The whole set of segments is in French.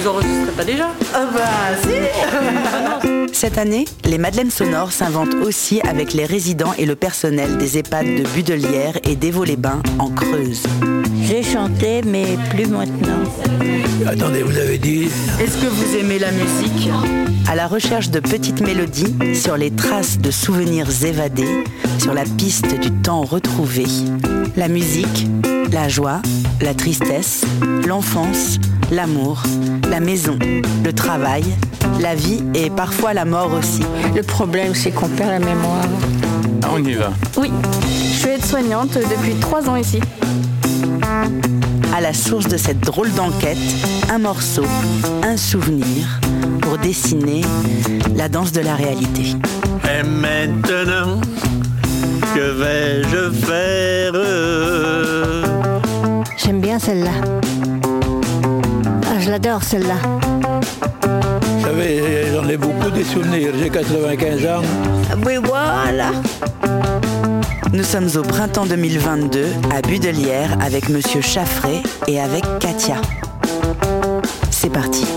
vous enregistrez pas déjà? Ah bah si. Cette année, les Madeleines sonores s'inventent aussi avec les résidents et le personnel des EHPAD de Budelière et d'Évaux-les-Bains en Creuse. J'ai chanté, mais plus maintenant. Attendez, vous avez dit... Est-ce que vous aimez la musique ? À la recherche de petites mélodies, sur les traces de souvenirs évadés, sur la piste du temps retrouvé. La musique, la joie, la tristesse, l'enfance, l'amour, la maison, le travail, la vie et parfois la mort aussi. Le problème, c'est qu'on perd la mémoire. Ah, on y va. Oui, je suis aide-soignante depuis 3 ans ici. À la source de cette drôle d'enquête, un morceau, un souvenir, pour dessiner la danse de la réalité. Et maintenant, que vais-je faire? J'aime bien celle-là. Ah, je l'adore celle-là. Vous savez, j'en ai beaucoup des souvenirs. J'ai 95 ans. Oui, voilà. Nous sommes au printemps 2022 à Budelière avec Monsieur Chaffray et avec Katia. C'est parti.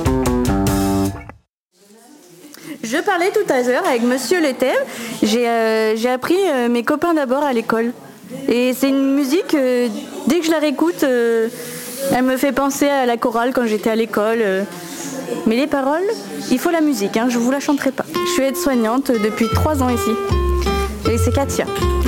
Je parlais tout à l'heure avec Monsieur Le Thème. J'ai appris mes copains d'abord à l'école. Et c'est une musique, dès que je la réécoute, elle me fait penser à la chorale quand j'étais à l'école. Mais les paroles, il faut la musique, hein, je vous la chanterai pas. Je suis aide-soignante depuis 3 ans ici. Et c'est Katia.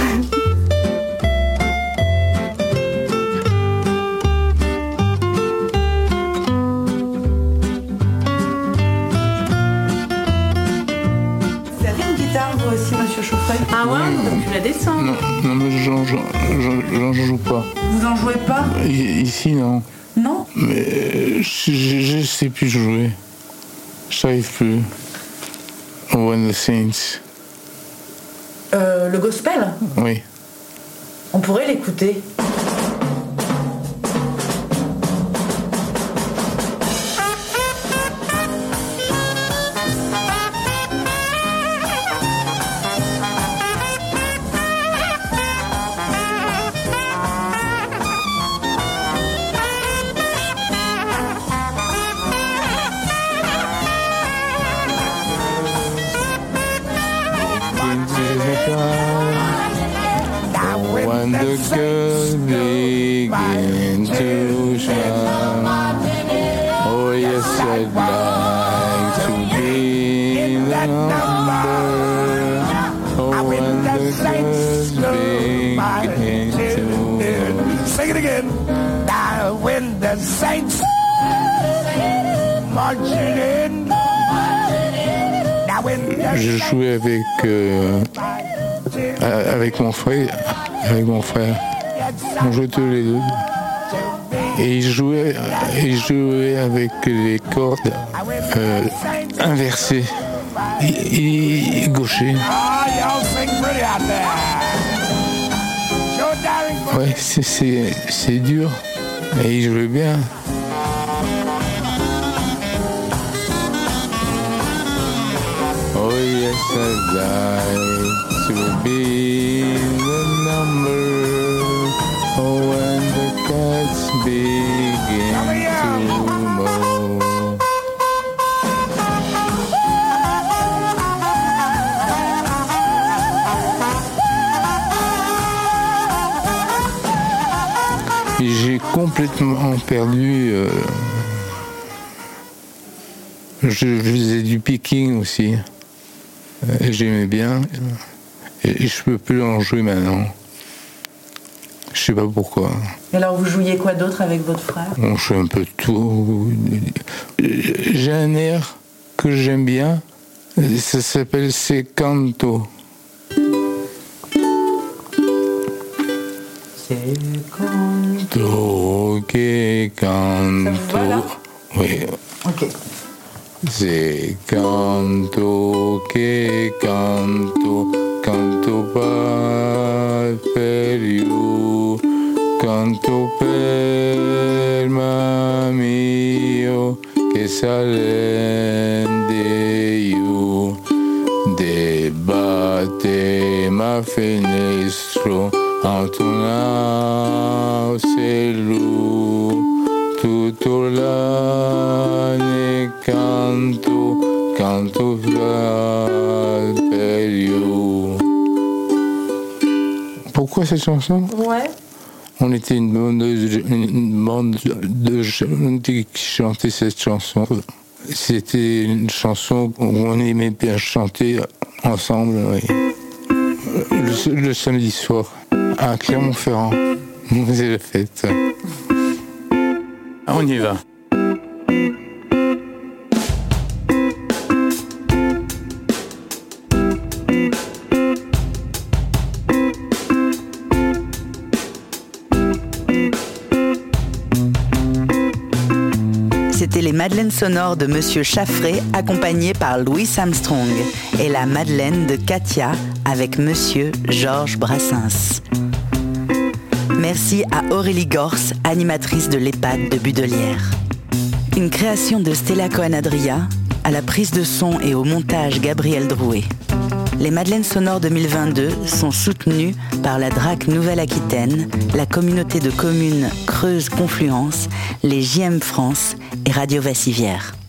Vous avez une guitare vous aussi, Monsieur Chaffray ? Ah ouais, donc tu la descends. Non, mais j'en joue pas. Vous en jouez pas ? Ici, non. Non ? Mais je sais plus jouer. Je n'arrive plus. When the Saints. Le gospel ? Oui. On pourrait l'écouter. When the girls begin to shine, oh yes, I'd like to be in the number. Oh, when the girls begin to Sing it again. Now when the saints marching in. Now when the Je jouais avec mon frère. Avec mon frère. On jouait tous les deux. Et il jouait avec les cordes inversées. Et gaucher. Ouais, c'est dur. Et il jouait bien. Oh yes, I'd like to be the number. Oh, when the cats begin to mow. J'ai complètement perdu. Je faisais du picking aussi. J'aimais bien. Et je peux plus en jouer maintenant. Je sais pas pourquoi. Et alors vous jouiez quoi d'autre avec votre frère ? On joue un peu tout. J'ai un air que j'aime bien. Ça s'appelle C'est Canto. C'est canto. Que canto. Ça vous va, là ? Oui. Ok. Se canto che canto, canto per you, canto per mio che salende you, debatte ma finestro, antonau se lu, tutto l'anno canto per you. Pourquoi cette chanson? Ouais. On était une bande de jeunes qui chantaient cette chanson. C'était une chanson où on aimait bien chanter ensemble, oui. Le samedi soir, à Clermont-Ferrand. C'est la fête. On y va. C'était les Madeleines sonores de Monsieur Chaffré, accompagné par Louis Armstrong, et la Madeleine de Katia avec Monsieur Georges Brassens. Merci à Aurélie Gors, animatrice de l'EHPAD de Budelière. Une création de Stella Cohen-Adria, à la prise de son et au montage Gabriel Drouet. Les Madeleines sonores 2022 sont soutenues par la DRAC Nouvelle-Aquitaine, la communauté de communes Creuse Confluence, les JM France et Radio Vassivière.